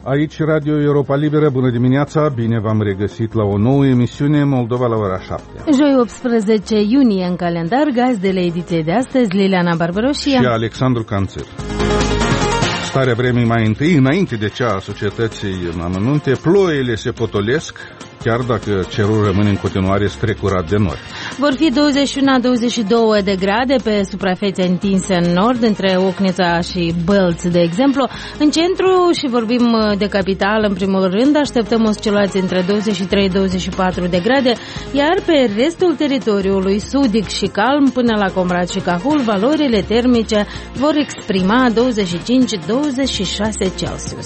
Aici Radio Europa Liberă, bună dimineața, bine v-am regăsit la o nouă emisiune Moldova la ora 7. Joi 18 iunie în calendar, gazdele ediției de astăzi, Liliana Barbaroșia și Alexandru Canțer. Starea vremii mai întâi, înainte de cea a societății în amănunte, ploile se potolesc, chiar dacă cerul rămâne în continuare strecurat de nori. Vor fi 21-22 de grade pe suprafețe întinse în nord, între Ocnița și Bălți, de exemplu. În centru, și vorbim de capitală, în primul rând, așteptăm oscilații între 23-24 de grade, iar pe restul teritoriului sudic și calm, până la Comrat și Cahul, valorile termice vor exprima 25-26 Celsius.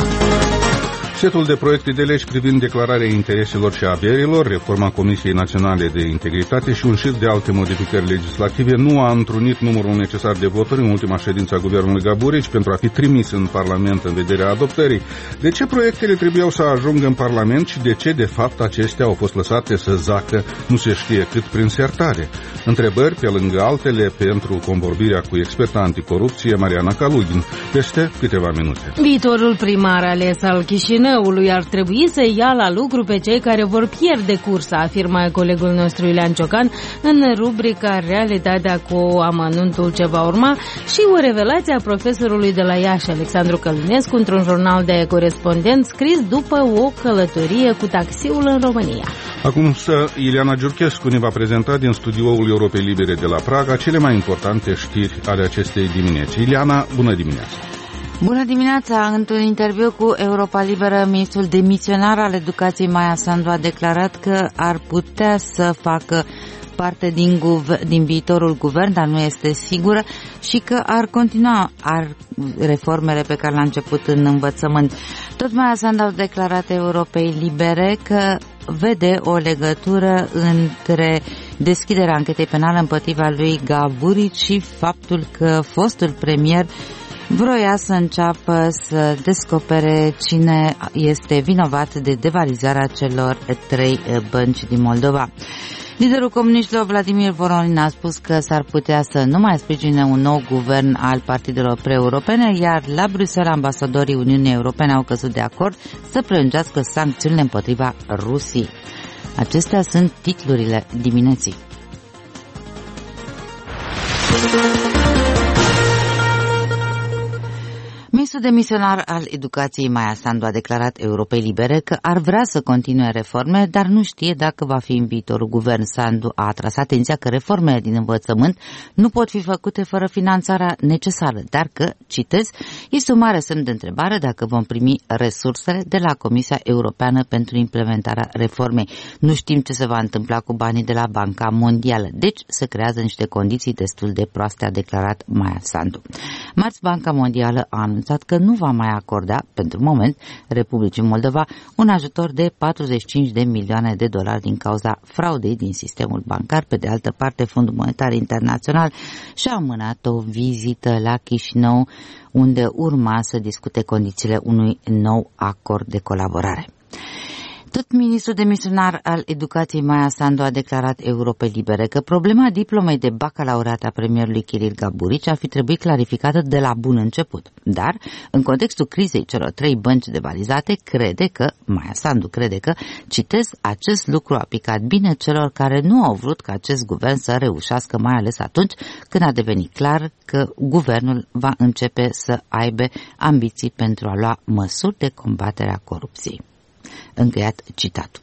Setul de proiecte de legi privind declararea intereselor și averilor, reforma Comisiei Naționale de Integritate și un șir de alte modificări legislative nu a întrunit numărul necesar de voturi în ultima ședință a Guvernului Gaburici pentru a fi trimis în Parlament în vederea adoptării. De ce proiectele trebuiau să ajungă în Parlament și de ce, de fapt, acestea au fost lăsate să zacă nu se știe cât prin sertare? Întrebări, pe lângă altele, pentru convorbirea cu experta anticorupție Mariana Kalugin, peste câteva minute. Viitorul primar ales al Chișinăului ar trebui să ia la lucru pe cei care vor pierde cursa, afirmă colegul nostru Iulian Ciocan în rubrica Realitatea cu amănuntul ce va urma și o revelație a profesorului de la Iași, Alexandru Călinescu, într-un jurnal de corespondent scris după o călătorie cu taxiul în România. Acum Ileana Giurchescu ne va prezenta din studioul Europei Libere de la Praga cele mai importante știri ale acestei dimineți. Ileana, bună dimineața! Bună dimineața! Într-un interviu cu Europa Liberă, ministrul demisionar al Educației Maia Sandu a declarat că ar putea să facă parte din viitorul guvern, dar nu este sigură, și că ar continua reformele pe care le-a început în învățământ. Tot Maia Sandu a declarat Europei Libere că vede o legătură între deschiderea anchetei penale împotriva lui Gaburici și faptul că fostul premier vroia să înceapă să descopere cine este vinovat de devalizarea celor 3 bănci din Moldova. Liderul comuniștilor Vladimir Voronin a spus că s-ar putea să nu mai sprijine un nou guvern al partidelor pre-europene, iar la Bruxelles ambasadorii Uniunii Europene au căzut de acord să prelungească sancțiunile împotriva Rusiei. Acestea sunt titlurile dimineții. Ministrul demisionar al Educației Maia Sandu a declarat Europei Libere că ar vrea să continue reforme, dar nu știe dacă va fi în viitorul guvern. Sandu a atras atenția că reformele din învățământ nu pot fi făcute fără finanțarea necesară, dar că, citez, este un mare semn de întrebare dacă vom primi resursele de la Comisia Europeană pentru implementarea reformei. Nu știm ce se va întâmpla cu banii de la Banca Mondială, deci se creează niște condiții destul de proaste, a declarat Maia Sandu. Marți, Banca Mondială a anunțat că nu va mai acorda, pentru moment, Republicii Moldova un ajutor de 45 de milioane de dolari din cauza fraudei din sistemul bancar. Pe de altă parte, Fondul Monetar Internațional și-a amânat o vizită la Chișinău, unde urma să discute condițiile unui nou acord de colaborare. Tot ministrul demisionar al Educației Maia Sandu a declarat Europei Libere că problema diplomei de bacalaureat a premierului Kiril Gaburici ar fi trebuit clarificată de la bun început. Dar, în contextul crizei celor 3 bănci devalizate, Maia Sandu crede că, citez, acest lucru a picat bine celor care nu au vrut ca acest guvern să reușească, mai ales atunci când a devenit clar că guvernul va începe să aibă ambiții pentru a lua măsuri de combatere a corupției. Încheiat citatul.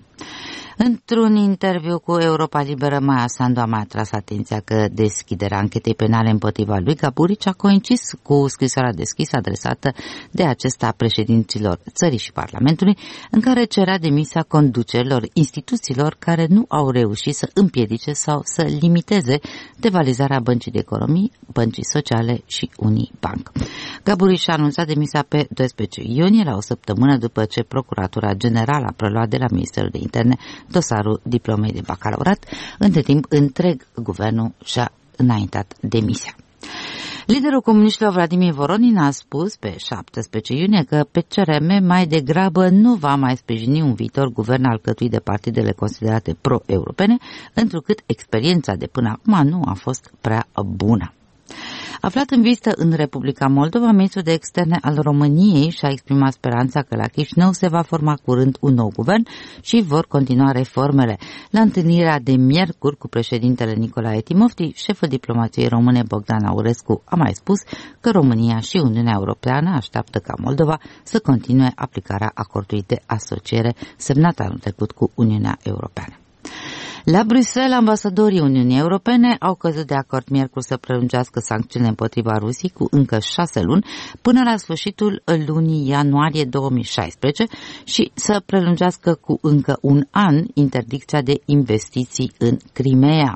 Într-un interviu cu Europa Liberă, Maia Sandu a mai atras atenția că deschiderea anchetei penale împotriva lui Gaburici a coincis cu scrisoarea deschisă adresată de acesta președinților țării și Parlamentului, în care cerea demisia conducerilor instituțiilor care nu au reușit să împiedice sau să limiteze devalizarea Băncii de Economii, Băncii Sociale și Unibank. Gaburici a anunțat demisia pe 12 iunie, la o săptămână după ce Procuratura Generală a preluat de la Ministerul de Interne dosarul diplomei de bacalaureat. Între timp, întreg guvernul și-a înaintat demisia. Liderul comuniștilor Vladimir Voronin a spus pe 17 iunie că PCRM mai degrabă nu va mai sprijini un viitor guvern alcătuit de partidele considerate pro-europene, întrucât experiența de până acum nu a fost prea bună. Aflat în vizită în Republica Moldova, ministrul de externe al României și-a exprimat speranța că la Chișinău se va forma curând un nou guvern și vor continua reformele. La întâlnirea de miercuri cu președintele Nicolae Timofti, șeful diplomației române Bogdan Aurescu a mai spus că România și Uniunea Europeană așteaptă ca Moldova să continue aplicarea acordului de asociere semnat anul trecut cu Uniunea Europeană. La Bruxelles, ambasadorii Uniunii Europene au căzut de acord miercuri să prelungească sancțiunile împotriva Rusiei cu încă 6 luni până la sfârșitul lunii ianuarie 2016 și să prelungească cu încă un an interdicția de investiții în Crimea.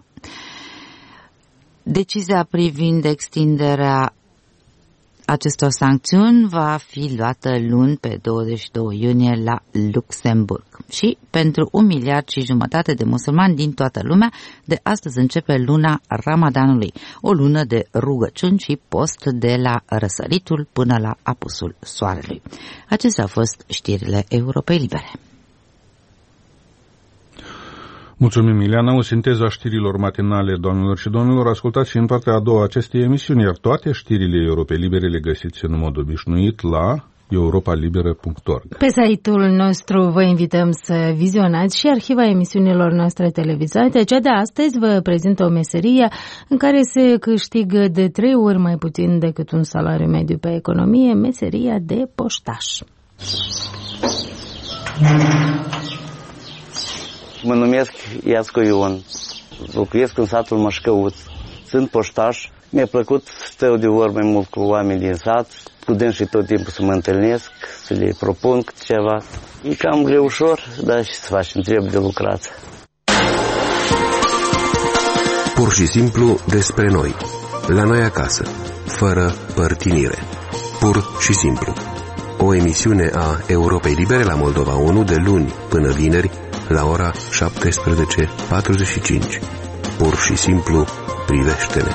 Decizia privind extinderea acestor sancțiuni va fi luată luni pe 22 iunie la Luxemburg. Și pentru 1,5 miliarde de musulmani din toată lumea, de astăzi începe luna Ramadanului, o lună de rugăciuni și post de la răsăritul până la apusul soarelui. Acestea au fost știrile Europei Libere. Mulțumim, Ileana. O sinteză a știrilor matinale, doamnelor și domnilor. Ascultați și în partea a doua acestei emisiuni, iar toate știrile Europei Libere le găsiți în mod obișnuit la europalibera.org. Pe site-ul nostru vă invităm să vizionați și arhiva emisiunilor noastre televizate. Cea de astăzi vă prezintă o meserie în care se câștigă de 3 ori mai puțin decât un salariu mediu pe economie, meseria de poștaș. Mă numesc Iascu Ion, locuiesc în satul Mășcăuț, sunt poștaș. Mi-a plăcut să stau de ori mai mult cu oameni din sat, cu dânsii tot timpul să mă întâlnesc, să le propun câte ceva. E cam greu ușor, dar și să facem, trebuie de lucrat. Pur și simplu despre noi, la noi acasă, fără părtinire. Pur și simplu. O emisiune a Europei Libere la Moldova 1 de luni până vineri, la ora 17:45. Pur și simplu, privește-ne.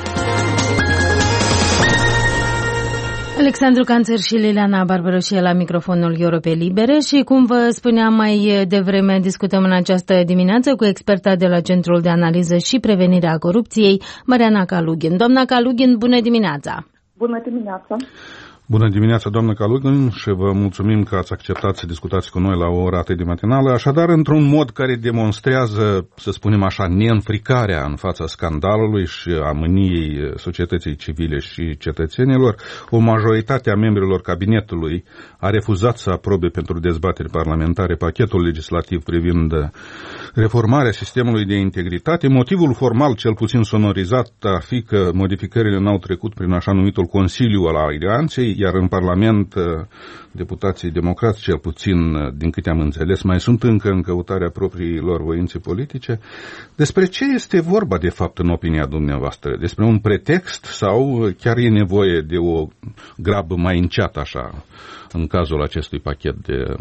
Alexandru Canțăr și Liliana Barbaroșie la microfonul Europei Libere și, cum vă spuneam mai devreme, discutăm în această dimineață cu experta de la Centrul de Analiză și Prevenire a Corupției, Mariana Kalugin. Doamna Kalugin, bună dimineața! Bună dimineața! Bună dimineața, doamnă Kalugin, și vă mulțumim că ați acceptat să discutați cu noi la o oră atât de matinală, așadar într-un mod care demonstrează, să spunem așa, neînfricarea în fața scandalului și a mâniei societății civile și cetățenilor. O majoritate a membrilor cabinetului a refuzat să aprobe pentru dezbateri parlamentare pachetul legislativ privind reformarea sistemului de integritate. Motivul formal, cel puțin sonorizat, ar fi că modificările n-au trecut prin așa numitul Consiliu al Alianței, iar în Parlament deputații democrați, cel puțin din câte am înțeles, mai sunt încă în căutarea propriilor voințe politice. Despre ce este vorba de fapt în opinia dumneavoastră? Despre un pretext sau chiar e nevoie de o grabă mai înceată așa în cazul acestui pachet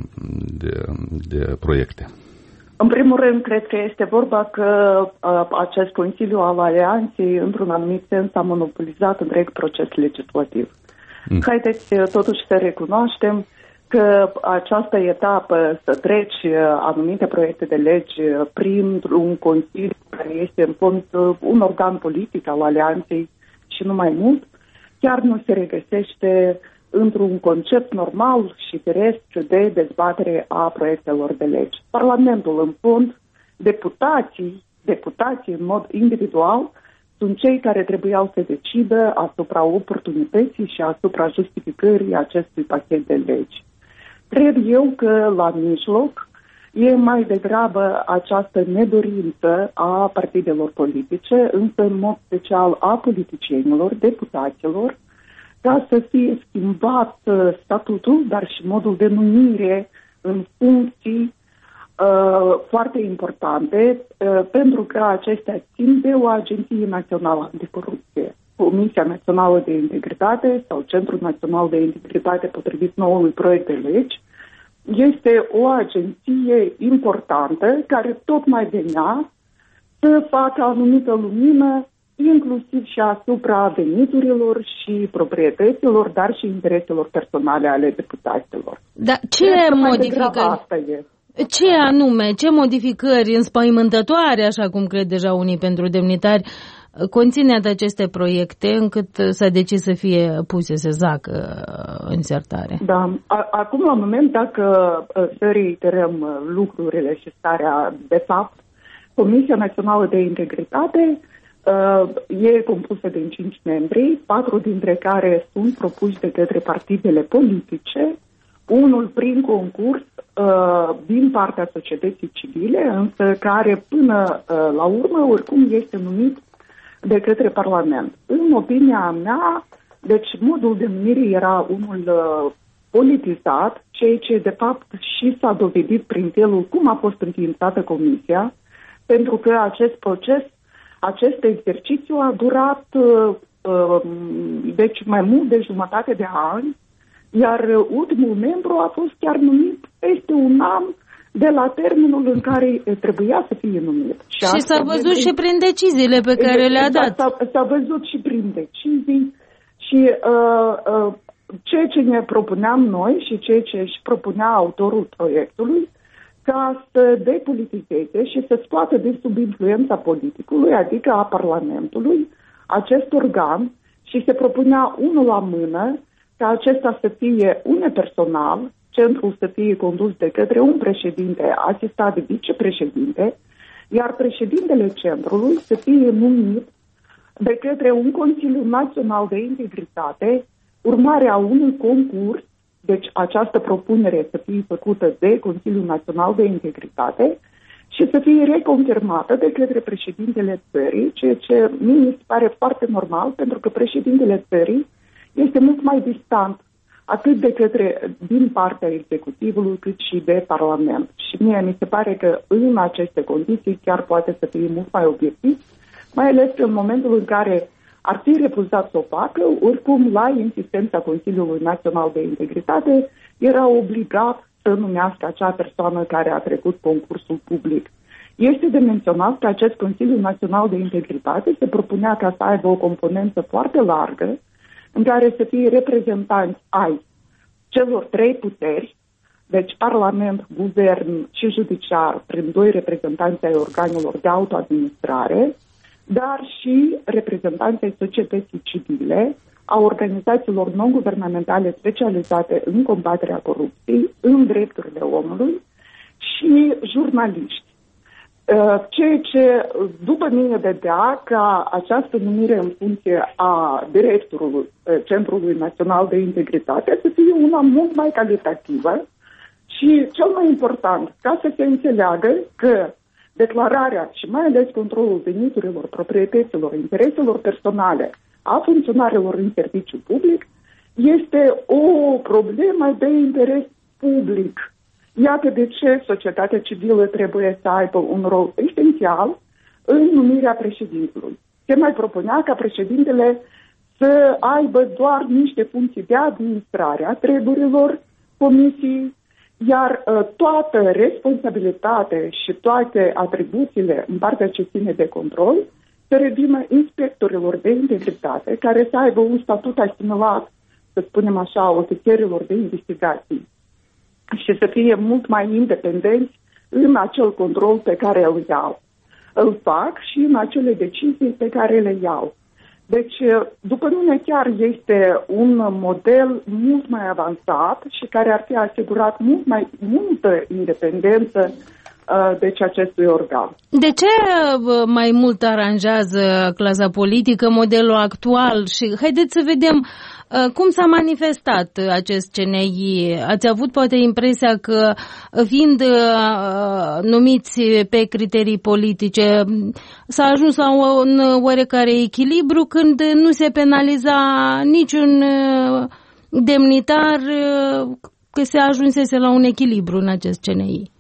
de proiecte? În primul rând, cred că este vorba că acest Consiliu al Alianței, într-un anumit sens, a monopolizat întreg proces legislativ. Haideți totuși să recunoaștem că această etapă să treci anumite proiecte de legi printr-un Consiliu care este în fond un organ politic al Alianței și nu mai mult, chiar nu se regăsește într-un concept normal și firesc de dezbatere a proiectelor de legi. Parlamentul, în fond, deputații în mod individual, sunt cei care trebuiau să decidă asupra oportunității și asupra justificării acestui pachet de legi. Cred eu că la mijloc e mai degrabă această nedorință a partidelor politice, însă în mod special a politicienilor, deputaților, ca să fie schimbat statutul, dar și modul de numire în funcții foarte importante, pentru că acestea țin de o agenție națională anticorupție. Comisia Națională de Integritate sau Centrul Național de Integritate, potrivit noului proiect de legi, este o agenție importantă care tot mai venea să facă anumită lumină, inclusiv și asupra veniturilor și proprietăților, dar și intereselor personale ale deputaților. Dar ce modificări? Ce anume, ce modificări înspăimântătoare, așa cum cred deja unii pentru demnitari, conține aceste proiecte încât s-a decis să fie puse să zacă în sertare. Da. Acum, la moment, dacă să reiterăm lucrurile și starea de fapt, Comisia Națională de Integritate e compusă din 5 membri, 4 dintre care sunt propuși de către partidele politice, unul prin concurs din partea societății civile, însă care până la urmă oricum este numit de către Parlament. În opinia mea, deci modul de numire era unul politizat, ceea ce de fapt și s-a dovedit prin felul cum a fost înființată comisia, pentru că acest proces, acest exercițiu a durat deci mai mult de jumătate de ani, iar ultimul membru a fost chiar numit peste un an de la termenul în care trebuia să fie numit. Și s-a văzut și prin deciziile pe care le-a dat. S-a văzut și prin decizii și ceea ce ne propuneam noi și ceea ce își propunea autorul proiectului, ca să depolitizeze și să scoată de sub influența politicului, adică a Parlamentului, acest organ și se propunea unul la mână ca acesta să fie unipersonal, centrul să fie condus de către un președinte asistat de vicepreședinte, iar președintele centrului să fie numit de către un Consiliu Național de Integritate, urmarea unui concurs, deci această propunere să fie făcută de Consiliul Național de Integritate și să fie reconfirmată de către președintele țării, ceea ce mi se pare foarte normal, pentru că președintele țării este mult mai distant atât de către din partea executivului cât și de Parlament. Și mie mi se pare că în aceste condiții chiar poate să fie mult mai obiectiv, mai ales că în momentul în care ar fi refuzat să o facă, oricum la insistența Consiliului Național de Integritate era obligat să numească acea persoană care a trecut concursul public. Este de menționat că acest Consiliu Național de Integritate se propunea ca să aibă o componență foarte largă, în care să fie reprezentanți ai celor 3 puteri, deci Parlament, Guvern și Judiciar, prin 2 reprezentanți ai organelor de autoadministrare, dar și reprezentanți ai societății civile, a organizațiilor non-guvernamentale specializate în combaterea corupției, în drepturile omului și jurnaliști. Ceea ce, după mine, vedea ca această numire în funcție a directorului Centrului Național de Integritate să fie una mult mai calitativă și, cel mai important, ca să se înțeleagă că declararea și mai ales controlul veniturilor, proprietăților, intereselor personale a funcționarilor în serviciu public este o problemă de interes public. Iată de ce societatea civilă trebuie să aibă un rol esențial în numirea președintelui. Se mai propunea ca președintele să aibă doar niște funcții de administrare a treburilor comisiei, iar toată responsabilitatea și toate atribuțiile în partea ce ține de control să revină inspectorilor de integritate, care să aibă un statut asimilat, să spunem așa, ofițerilor de investigații și să fie mult mai independenți în acel control pe care îl fac și în acele decizii pe care le iau. Deci, după mine, chiar este un model mult mai avansat și care ar fi asigurat mult mai multă independență deci acestui organ. De ce mai mult aranjează clasa politică modelul actual? Și haideți să vedem cum s-a manifestat acest CNI. Ați avut poate impresia că, fiind numiți pe criterii politice, s-a ajuns la un oarecare echilibru când nu se penaliza niciun demnitar, că se ajunsese la un echilibru în acest CNI?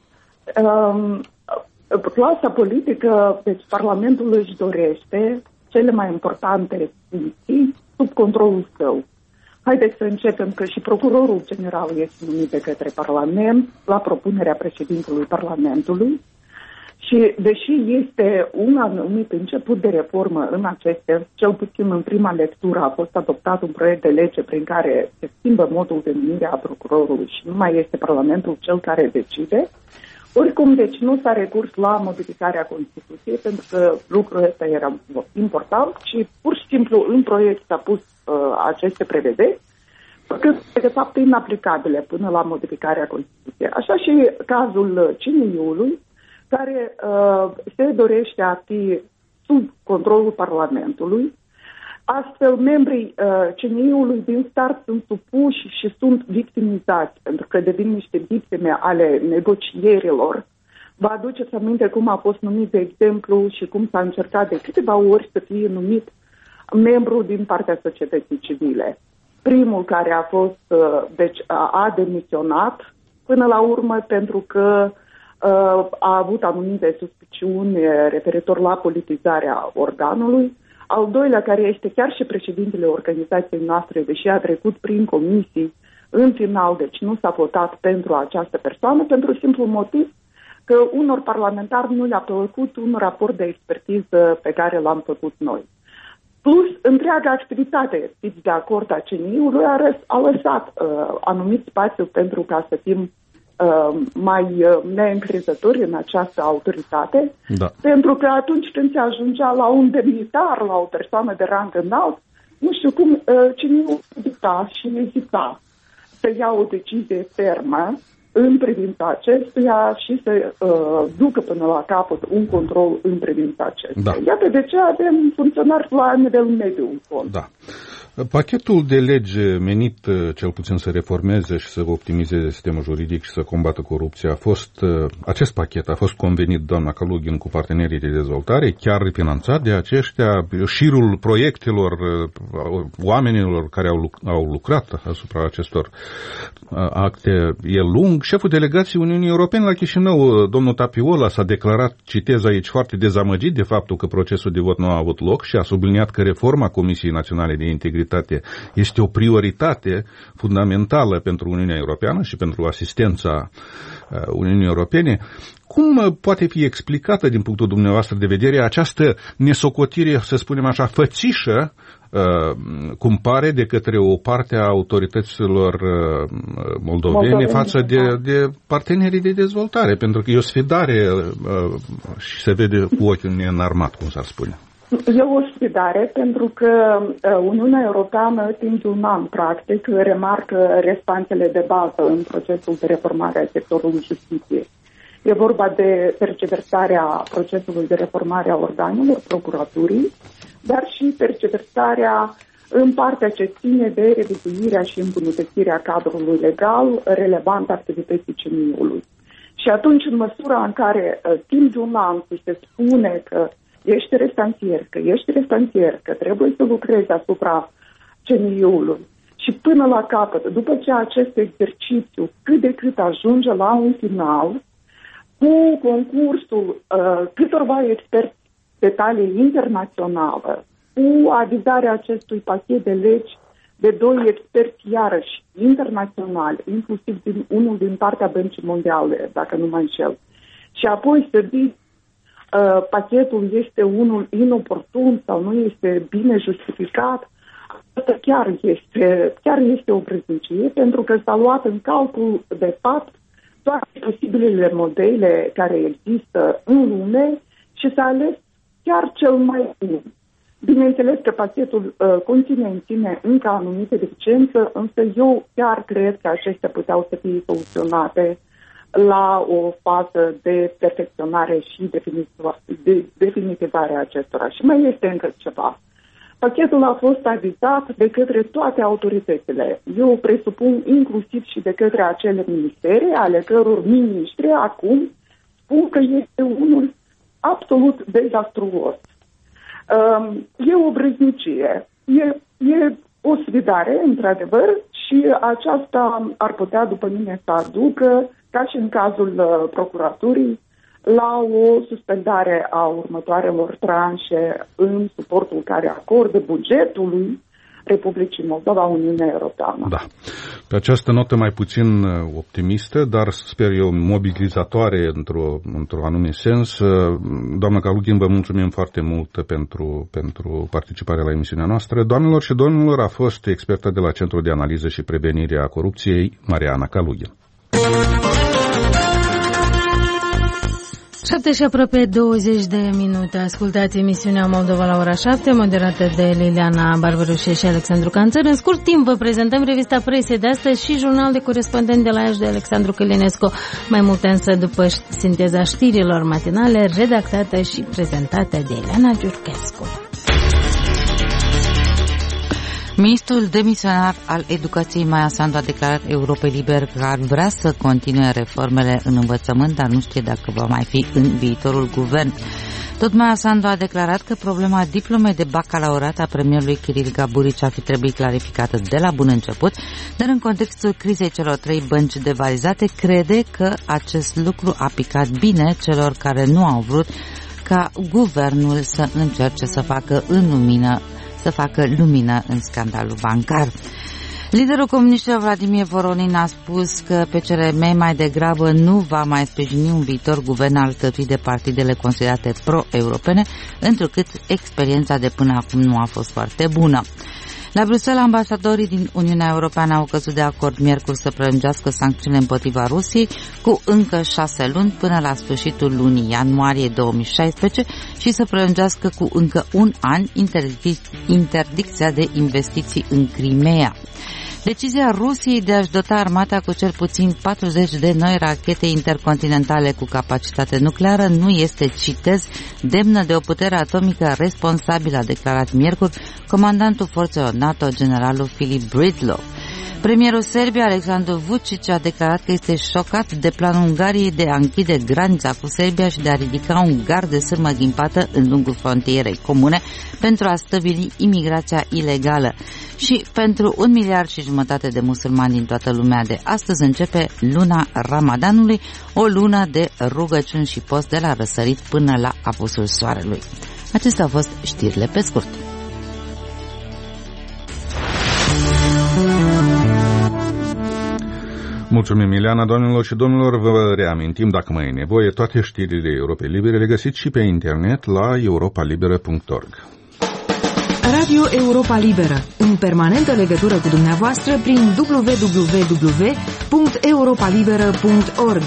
Clasa politică, deci Parlamentul își dorește cele mai importante funcții sub controlul său. Haideți să începem că și procurorul general este numit de către Parlament la propunerea președintelui Parlamentului și deși este un anumit început de reformă în acestea, cel puțin în prima lectură a fost adoptat un proiect de lege prin care se schimbă modul de numire a procurorului și nu mai este Parlamentul cel care decide, Oricum, deci nu s-a recurs la modificarea Constituției, pentru că lucrul ăsta era important și pur și simplu în proiect s-a pus aceste prevederi, că de fapt inaplicabile până la modificarea Constituției. Așa și cazul CNI-ului, care se dorește a fi sub controlul Parlamentului. Astfel, membrii CNI-ului din start sunt supuși și sunt victimizați, pentru că devin niște victime ale negocierilor. Vă aduceți aminte cum a fost numit, de exemplu, și cum s-a încercat de câteva ori să fie numit membru din partea societății civile. Primul care a fost, a demisionat până la urmă pentru că a avut anumite suspiciuni referitor la politizarea organului. Al doilea, care este chiar și președintele organizației noastre, deși a trecut prin comisii, în final, deci nu s-a votat pentru această persoană, pentru simplu motiv că unor parlamentari nu le-a plăcut un raport de expertiză pe care l-am făcut noi. Plus, întreaga activitate, fiți de acord, a CNI-ului a lăsat anumit spațiu pentru ca să fim mai neîncrezători în această autoritate, pentru că atunci când se ajungea la un demnitar, la o persoană de rang înalt, nu știu cum, CNI-ul ezita și ezita să ia o decizie fermă în privința acestuia și să ducă până la capăt un control în privința acestuia. Iată de ce avem funcționari la nivel mediu în fond. Da. Pachetul de lege menit cel puțin să reformeze și să optimizeze sistemul juridic și să combată corupția acest pachet a fost convenit, doamna Kalugin, cu partenerii de dezvoltare, chiar finanțat de aceștia. Șirul proiectelor, oamenilor care au lucrat asupra acestor acte e lung. Șeful delegației Uniunii Europene la Chișinău, domnul Tapiola, s-a declarat, citez aici, foarte dezamăgit de faptul că procesul de vot nu a avut loc și a subliniat că reforma Comisiei Naționale de Integritate este o prioritate fundamentală pentru Uniunea Europeană și pentru asistența Uniunii Europene. Cum poate fi explicată din punctul dumneavoastră de vedere această nesocotire, să spunem așa, fățișă, cum pare, de către o parte a autorităților moldovene față de partenerii de dezvoltare? Pentru că e o sfidare și se vede cu ochiul neînarmat, cum s-ar spune. E o sfidare pentru că Uniunea Europeană timp de un an, practic, remarcă restanțele de bază în procesul de reformare a sectorului justiției. E vorba de perseverarea procesului de reformare a organelor procuraturii, dar și perseverarea în partea ce ține de revizuirea și îmbunătățirea cadrului legal relevant activității CNI-ului. Și atunci, în măsura în care timp de un an se spune că ești restanțier, că trebuie să lucrezi asupra CNI-ului și până la capăt, după ce acest exercițiu cât de cât ajunge la un final, cu concursul câtorva experți de talie internațională, cu avizarea acestui pachet de legi de 2 experți iarăși internaționali, inclusiv unul din partea Băncii Mondiale, dacă nu mă înșel, și apoi să zic pachetul este unul inoportun sau nu este bine justificat, asta chiar este o brăznicie, pentru că s-a luat în calcul, de fapt, toate posibilele modele care există în lume și s-a ales chiar cel mai bun. Bineînțeles că pachetul conține încă anumite deficiențe, însă eu chiar cred că acestea puteau să fie soluționate la o fază de perfecționare și definitivare a acestora. Și mai este încă ceva. Pachetul a fost avizat de către toate autoritățile. Eu presupun inclusiv și de către acele ministere, ale căror miniștri acum spun că este unul absolut dezastruos. E o brăznicie, e o sfidare, într-adevăr, și aceasta ar putea, după mine, să aducă, ca și în cazul procuraturii, la o suspendare a următoarelor tranșe în suportul care acordă bugetului Republicii Moldova, Uniunea Europeană. Da. Pe această notă mai puțin optimistă, dar sper eu mobilizatoare într-o anume sens, doamna Kalugin, vă mulțumim foarte mult pentru participarea la emisiunea noastră. Doamnelor și domnilor, a fost expertă de la Centrul de Analiză și Prevenire a Corupției, Mariana Kalugin. 7 și aproape 20 de minute. Ascultați emisiunea Moldova la ora 7, moderată de Liliana Barbarușe și Alexandru Canțăr. În scurt timp vă prezentăm revista presei de astăzi și jurnal de corespondent de la Iași de Alexandru Călinescu. Mai multe însă după sinteza știrilor matinale, redactată și prezentată de Elena Giurchescu. Ministrul demisionar al Educației Maia Sandu a declarat Europei Liber că ar vrea să continue reformele în învățământ, dar nu știe dacă va mai fi în viitorul guvern. Tot Maia Sandu a declarat că problema diplomei de bacalaureat a premierului Chiril Gaburici ar fi trebuit clarificată de la bun început, dar în contextul crizei celor 3 bănci devalizate, crede că acest lucru a picat bine celor care nu au vrut ca guvernul să încerce să facă lumină în scandalul bancar. Liderul comuniștilor Vladimir Voronin a spus că PCRM mai degrabă nu va mai sprijini un viitor guvern alcătuit de partidele considerate pro-europene, întrucât experiența de până acum nu a fost foarte bună. La Bruxelles, ambasadorii din Uniunea Europeană au căzut de acord miercuri să prelungească sancțiunile împotriva Rusiei cu încă 6 luni până la sfârșitul lunii ianuarie 2016 și să prelungească cu încă un an interdicția de investiții în Crimea. Decizia Rusiei de a-și dota armata cu cel puțin 40 de noi rachete intercontinentale cu capacitate nucleară nu este, citez, demnă de o putere atomică responsabilă, a declarat miercuri comandantul forțelor NATO, generalul Filip Bridlov. Premierul Serbiei, Aleksandar Vučić, a declarat că este șocat de planul Ungariei de a închide granița cu Serbia și de a ridica un gard de sârmă ghimpată în lungul frontierei comune pentru a stăvili imigrația ilegală. Și pentru 1,5 miliarde de musulmani din toată lumea de astăzi începe luna Ramadanului, o lună de rugăciuni și post de la răsărit până la apusul soarelui. Acestea au fost știrile pe scurt. Mulțumim, Ileana, doamnelor și domnilor. Vă reamintim, dacă mai e nevoie, toate știrile Europei Libere le găsiți și pe internet la europalibera.org. Radio Europa Liberă, în permanentă legătură cu dumneavoastră prin www.europalibera.org.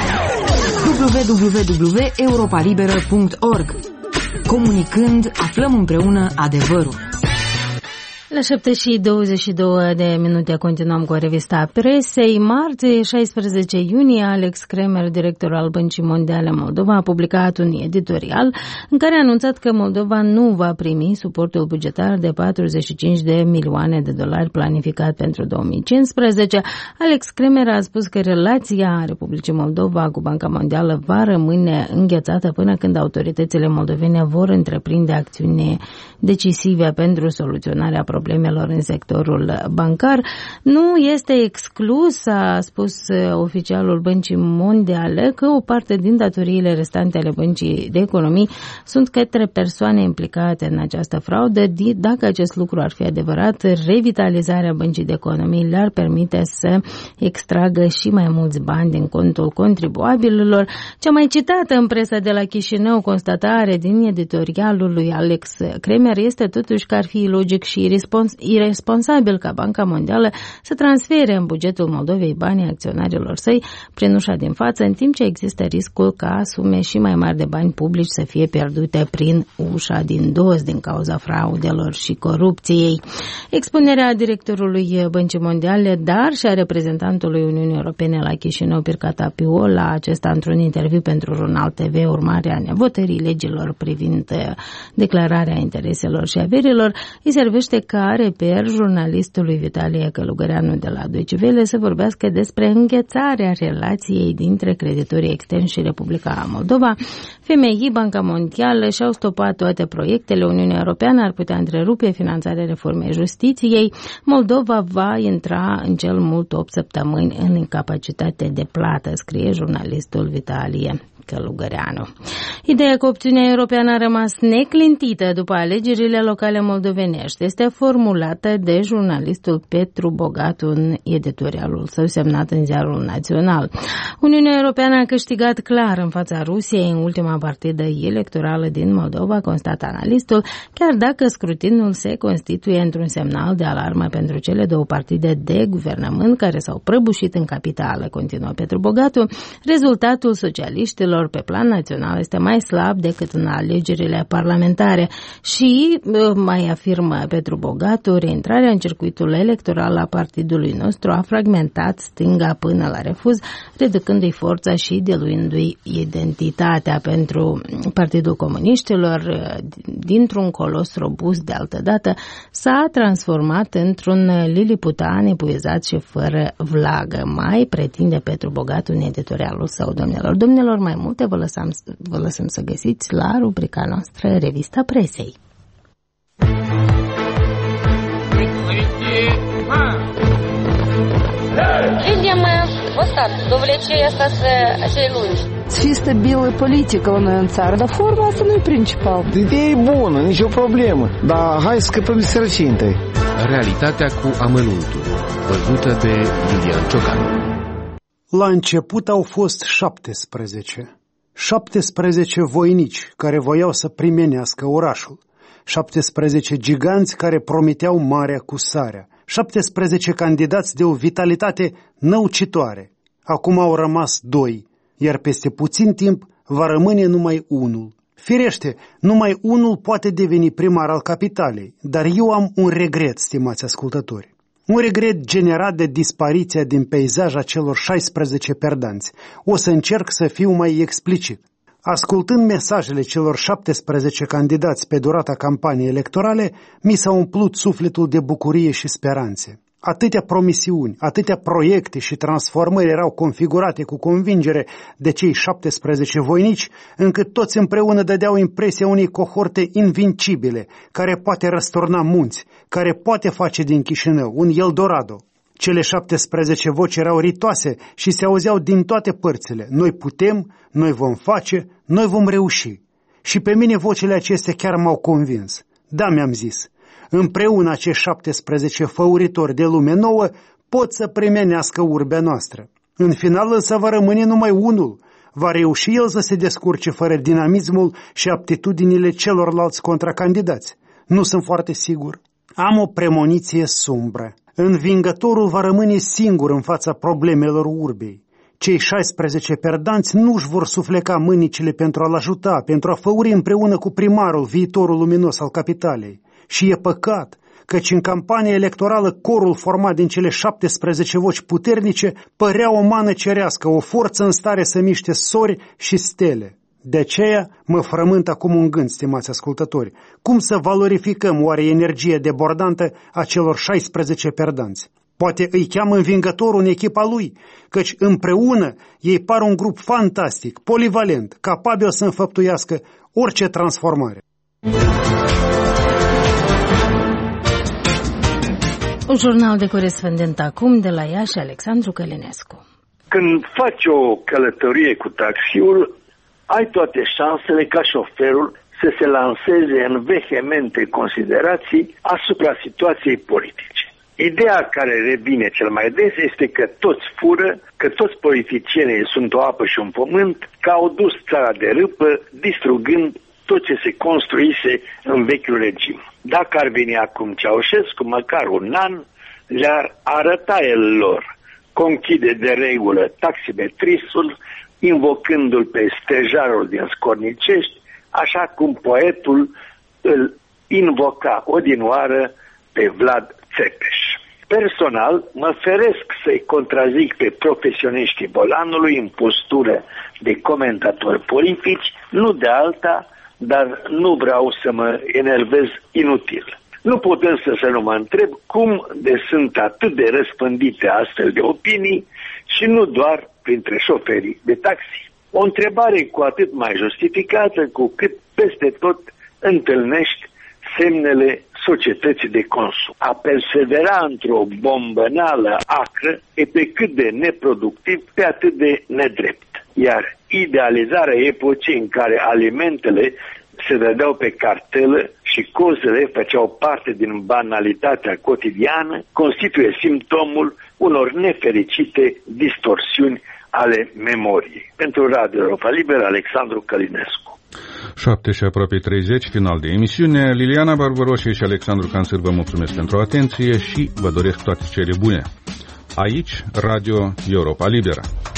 www.europalibera.org. Comunicând, aflăm împreună adevărul. La 7 și 22 de minute continuăm cu revista presei. Marți, 16 iunie, Alex Kremer, director al Băncii Mondiale Moldova, a publicat un editorial în care a anunțat că Moldova nu va primi suportul bugetar de 45 de milioane de dolari planificat pentru 2015. Alex Kremer a spus că relația Republicii Moldova cu Banca Mondială va rămâne înghețată până când autoritățile moldovene vor întreprinde acțiuni decisive pentru soluționarea problemelor în sectorul bancar. Nu este exclus, a spus oficialul Băncii Mondiale, că o parte din datoriile restante ale Băncii de Economii sunt către persoane implicate în această fraudă. Dacă acest lucru ar fi adevărat, revitalizarea Băncii de Economii le-ar permite să extragă și mai mulți bani din contul contribuabililor. Cea mai citată în presa de la Chișinău constatare din editorialul lui Alex Kremer este totuși că ar fi logic și irresponsabil ca Banca Mondială să transfere în bugetul Moldovei banii acționarilor săi prin ușa din față, în timp ce există riscul ca sume și mai mari de bani publici să fie pierdute prin ușa din dos din cauza fraudelor și corupției. Expunerea directorului Băncii Mondiale, dar și a reprezentantului Uniunii Europene la Chișinău, Pircata Pio, la acesta într-un interviu pentru Jurnal TV, urmarea nevotării legilor privind declararea intereselor și averilor, îi servește ca reper jurnalistului Vitalie Călugăreanu de la Deutsche Welle să vorbească despre înghețarea relației dintre creditorii externi și Republica Moldova. FMI, Banca Mondială și-au stopat toate proiectele. Uniunea Europeană ar putea întrerupe finanțarea reformei justiției. Moldova va intra în cel mult 8 săptămâni în incapacitate de plată, scrie jurnalistul Vitalie Călugăreanu. Ideea că opțiunea europeană a rămas neclintită după alegerile locale moldovenești este formulată de jurnalistul Petru Bogatu în editorialul său semnat în Ziarul Național. Uniunea Europeană a câștigat clar în fața Rusiei în ultima partidă electorală din Moldova, constată analistul, chiar dacă scrutinul se constituie într-un semnal de alarmă pentru cele două partide de guvernământ care s-au prăbușit în capitală, continuă Petru Bogatu. Rezultatul socialiștilor partidelor pe plan național este mai slab decât în alegerile parlamentare și, mai afirmă Petru Bogatu, reintrarea în circuitul electoral a partidului nostru a fragmentat stânga până la refuz, reducându-i forța și diluindu-i identitatea. Pentru Partidul Comuniștilor, dintr-un colos robust de altădată, s-a transformat într-un liliputan epuizat și fără vlagă. Mai pretinde Petru Bogatu în editorialul său, domnilor. Domnilor, mai multe vă lăsăm să găsiți la rubrica noastră Revista Presei. Видимо, вот так, до влечения остаться очей lungi. Чисто белая политика у нас în țară, dar forma asta nu e principal. Ideea e bună, nicio problemă, dar hai să scăpăm de sărăcie întâi. Realitatea cu amănuntul, văzută de Lilian Ciocan. La început au fost 17 voinici care voiau să primenească orașul, 17 giganți care promiteau marea cu sarea, 17 candidați de o vitalitate năucitoare. Acum au rămas 2, iar peste puțin timp va rămâne numai unul. Firește, numai unul poate deveni primar al capitalei, dar eu am un regret, stimați ascultători. Un regret generat de dispariția din peisaj a celor 16 perdanți. O să încerc să fiu mai explicit. Ascultând mesajele celor 17 candidați pe durata campaniei electorale, mi s-a umplut sufletul de bucurie și speranțe. Atâtea promisiuni, atâtea proiecte și transformări erau configurate cu convingere de cei 17 voinici, încât toți împreună dădeau impresia unei cohorte invincibile, care poate răsturna munți, care poate face din Chișinău un Eldorado. Cele 17 voci erau ritoase și se auzeau din toate părțile. Noi putem, noi vom face, noi vom reuși. Și pe mine vocile acestea chiar m-au convins. Da, mi-am zis, împreună acești 17 făuritori de lume nouă pot să premenească urbea noastră. În final însă va rămâne numai unul. Va reuși el să se descurce fără dinamismul și aptitudinile celorlalți contracandidați. Nu sunt foarte sigur. Am o premoniție sumbră. Învingătorul va rămâne singur în fața problemelor urbei. Cei 16 perdanți nu își vor sufleca mânicile pentru a-l ajuta, pentru a făuri împreună cu primarul viitorul luminos al capitalei. Și e păcat, căci în campania electorală corul format din cele 17 voci puternice părea o mană cerească, o forță în stare să miște sori și stele. De aceea mă frământ acum un gând, stimați ascultători. Cum să valorificăm oare energia debordantă a celor 16 perdanți? Poate îi cheamă învingătorul în echipa lui, căci împreună ei par un grup fantastic, polivalent, capabil să înfăptuiască orice transformare. Un jurnal de corespondent acum de la Iași, Alexandru Călinescu. Când faci o călătorie cu taxiul, ai toate șansele ca șoferul să se lanseze în vehemente considerații asupra situației politice. Ideea care revine cel mai des este că toți fură, că toți politicienii sunt o apă și un pământ, că au dus țara de râpă, distrugând tot ce se construise în vechiul regim. Dacă ar veni acum Ceaușescu, măcar un an, le-ar arăta el lor, conchide de regulă taximetrisul, invocându-l pe stejarul din Scornicești, așa cum poetul îl invoca odinioară pe Vlad Țepeș. Personal, mă feresc să-i contrazic pe profesioniștii bolanului în postură de comentatori politici, nu de alta, dar nu vreau să mă enervez inutil. Nu pot însă să nu mă întreb cum de sunt atât de răspândite astfel de opinii și nu doar printre șoferii de taxi. O întrebare cu atât mai justificată cu cât peste tot întâlnești semnele societății de consum. A persevera într-o bombăneală acră e pe cât de neproductiv, pe atât de nedrept. Iar idealizarea epocii în care alimentele se dădeau pe cartelă și cozele făceau parte din banalitatea cotidiană, constituie simptomul unor nefericite distorsiuni ale memoriei. Pentru Radio Europa Liberă, Alexandru Călinescu. 7 și aproape 30, final de emisiune. Liliana Barbaroșie și Alexandru Cansâr vă mulțumesc pentru atenție și vă doresc toate cele bune. Aici, Radio Europa Liberă.